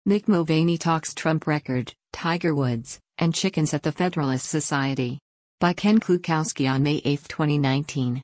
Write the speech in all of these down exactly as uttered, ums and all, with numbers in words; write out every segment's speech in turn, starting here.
Mick Mulvaney talks Trump record, Tiger Woods, and chickens at the Federalist Society. By Ken Klukowski on May eighth, twenty nineteen.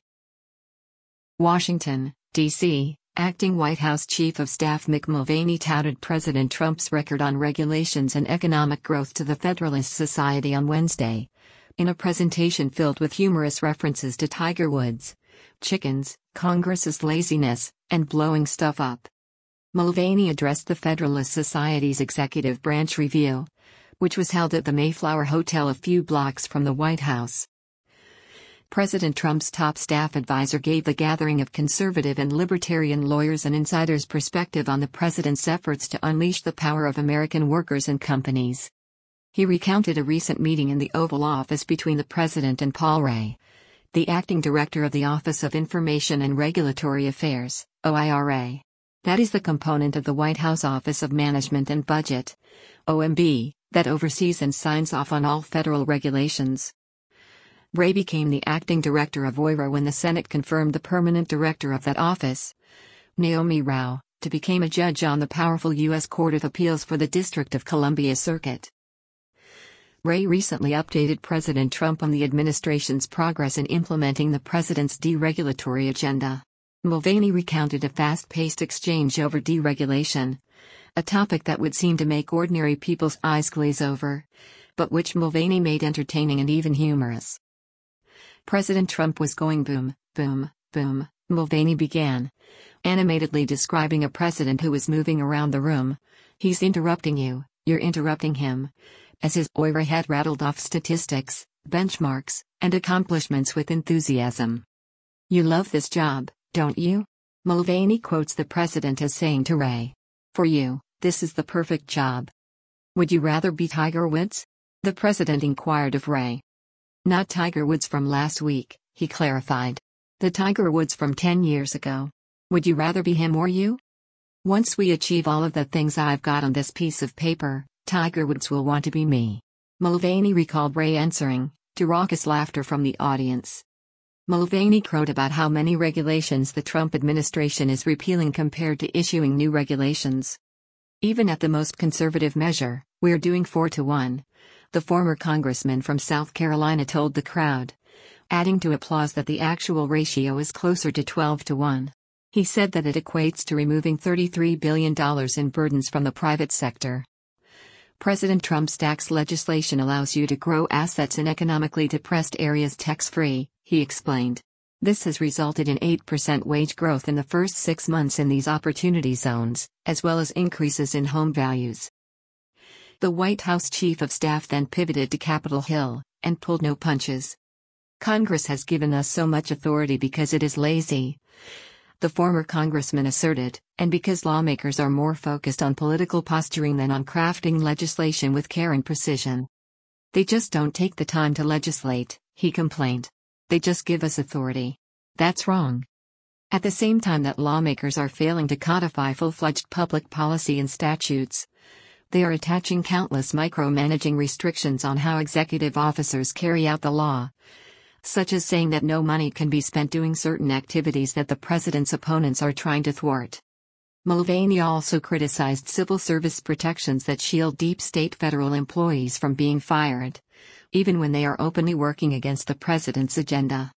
Washington, D C Acting White House Chief of Staff Mick Mulvaney touted President Trump's record on regulations and economic growth to the Federalist Society on Wednesday. In a presentation filled with humorous references to Tiger Woods, chickens, Congress's laziness, and blowing stuff up. Mulvaney addressed the Federalist Society's executive branch review, which was held at the Mayflower Hotel a few blocks from the White House. President Trump's top staff advisor gave the gathering of conservative and libertarian lawyers an insider's perspective on the president's efforts to unleash the power of American workers and companies. He recounted a recent meeting in the Oval Office between the president and Paul Wray, the acting director of the Office of Information and Regulatory Affairs, O I R A. That is the component of the White House Office of Management and Budget, O M B, that oversees and signs off on all federal regulations. Wray became the acting director of O I R A when the Senate confirmed the permanent director of that office, Naomi Rao, to become a judge on the powerful U S Court of Appeals for the District of Columbia Circuit. Wray recently updated President Trump on the administration's progress in implementing the president's deregulatory agenda. Mulvaney recounted a fast-paced exchange over deregulation, a topic that would seem to make ordinary people's eyes glaze over, but which Mulvaney made entertaining and even humorous. President Trump was going boom, boom, boom, Mulvaney began, animatedly describing a president who was moving around the room. He's interrupting you, you're interrupting him, as his O I R A head rattled off statistics, benchmarks, and accomplishments with enthusiasm. You love this job, don't you? Mulvaney quotes the president as saying to Wray, "For you, this is the perfect job." "Would you rather be Tiger Woods?" the president inquired of Wray. "Not Tiger Woods from last week," he clarified. "The Tiger Woods from ten years ago. Would you rather be him or you?" "Once we achieve all of the things I've got on this piece of paper, Tiger Woods will want to be me," Mulvaney recalled Wray answering, to raucous laughter from the audience. Mulvaney crowed about how many regulations the Trump administration is repealing compared to issuing new regulations. "Even at the most conservative measure, we're doing four to one, the former congressman from South Carolina told the crowd, adding to applause that the actual ratio is closer to twelve to one. He said that it equates to removing thirty-three billion dollars in burdens from the private sector. President Trump's tax legislation allows you to grow assets in economically depressed areas tax-free, he explained. This has resulted in eight percent wage growth in the first six months in these opportunity zones, as well as increases in home values. The White House chief of staff then pivoted to Capitol Hill, and pulled no punches. "Congress has given us so much authority because it is lazy," the former congressman asserted, and because lawmakers are more focused on political posturing than on crafting legislation with care and precision. "They just don't take the time to legislate," he complained. "They just give us authority. That's wrong." At the same time that lawmakers are failing to codify full-fledged public policy and statutes, they are attaching countless micromanaging restrictions on how executive officers carry out the law, such as saying that no money can be spent doing certain activities that the president's opponents are trying to thwart. Mulvaney also criticized civil service protections that shield deep state federal employees from being fired, even when they are openly working against the president's agenda.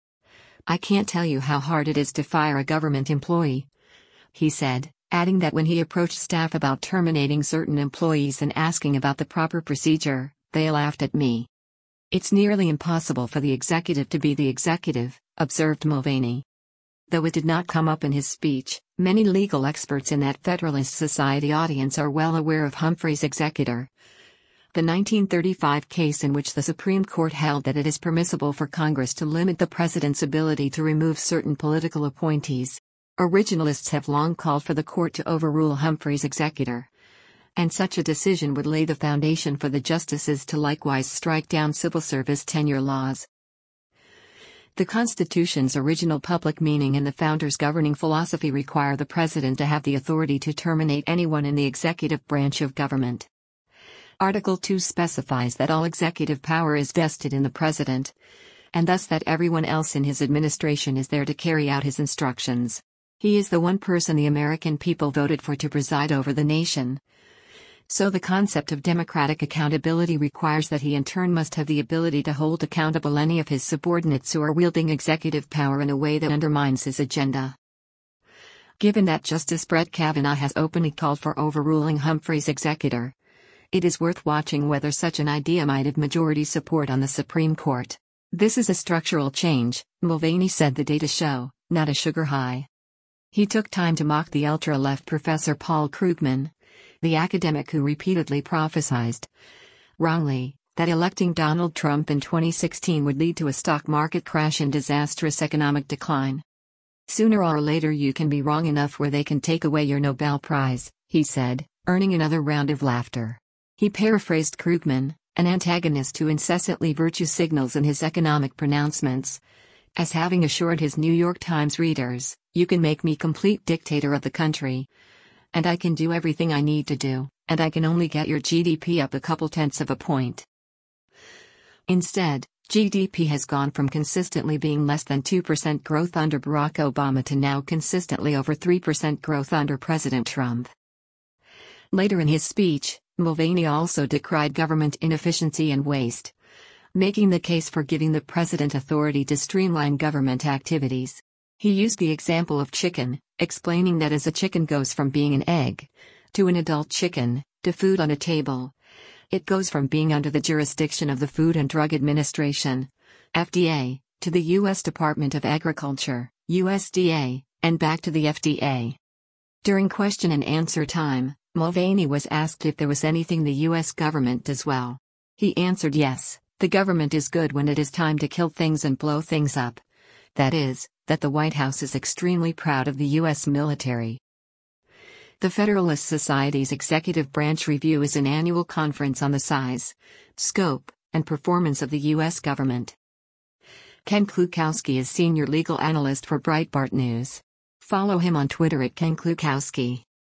"I can't tell you how hard it is to fire a government employee," he said, adding that when he approached staff about terminating certain employees and asking about the proper procedure, they laughed at me. "It's nearly impossible for the executive to be the executive," observed Mulvaney. Though it did not come up in his speech, many legal experts in that Federalist Society audience are well aware of Humphrey's executor, the nineteen thirty-five case in which the Supreme Court held that it is permissible for Congress to limit the president's ability to remove certain political appointees. Originalists have long called for the court to overrule Humphrey's executor, and such a decision would lay the foundation for the justices to likewise strike down civil service tenure laws. The Constitution's original public meaning and the founders' governing philosophy require the president to have the authority to terminate anyone in the executive branch of government. Article two specifies that all executive power is vested in the president, and thus that everyone else in his administration is there to carry out his instructions. He is the one person the American people voted for to preside over the nation, So the concept of democratic accountability requires that he in turn must have the ability to hold accountable any of his subordinates who are wielding executive power in a way that undermines his agenda. Given that Justice Brett Kavanaugh has openly called for overruling Humphrey's executor, it is worth watching whether such an idea might have majority support on the Supreme Court. This is a structural change, Mulvaney said the data show, not a sugar high. He took time to mock the ultra-left Professor Paul Krugman, the academic who repeatedly prophesized, wrongly, that electing Donald Trump in twenty sixteen would lead to a stock market crash and disastrous economic decline. Sooner or later you can be wrong enough where they can take away your Nobel Prize, he said, earning another round of laughter. He paraphrased Krugman, an antagonist who incessantly virtue signals in his economic pronouncements, as having assured his New York Times readers, "You can make me complete dictator of the country, and I can do everything I need to do, and I can only get your G D P up a couple tenths of a point." Instead, G D P has gone from consistently being less than two percent growth under Barack Obama to now consistently over three percent growth under President Trump. Later in his speech, Mulvaney also decried government inefficiency and waste, making the case for giving the president authority to streamline government activities. He used the example of chicken, explaining that as a chicken goes from being an egg to an adult chicken, to food on a table, it goes from being under the jurisdiction of the Food and Drug Administration, F D A, to the U S Department of Agriculture, U S D A, and back to the F D A. During question and answer time, Mulvaney was asked if there was anything the U S government does well. He answered yes, the government is good when it is time to kill things and blow things up. That is, that the White House is extremely proud of the U S military. The Federalist Society's Executive Branch Review is an annual conference on the size, scope, and performance of the U S government. Ken Klukowski is senior legal analyst for Breitbart News. Follow him on Twitter at Ken Klukowski.